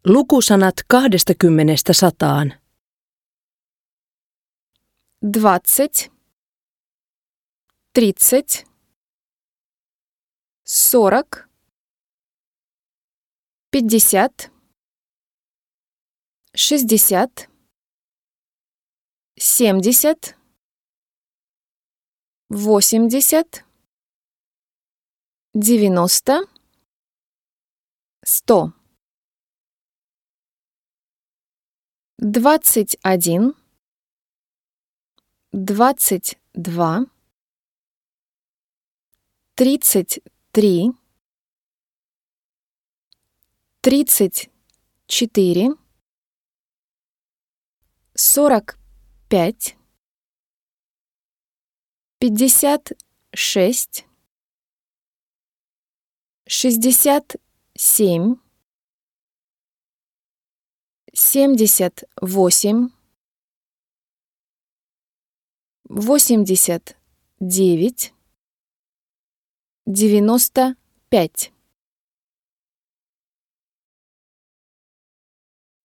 Lukusanat 20–100. 20, 30, 40, 50, 60, 70, 80, 90, 100. 21, 22, 33, 34, 45, 56, 67, 78, 89, 95.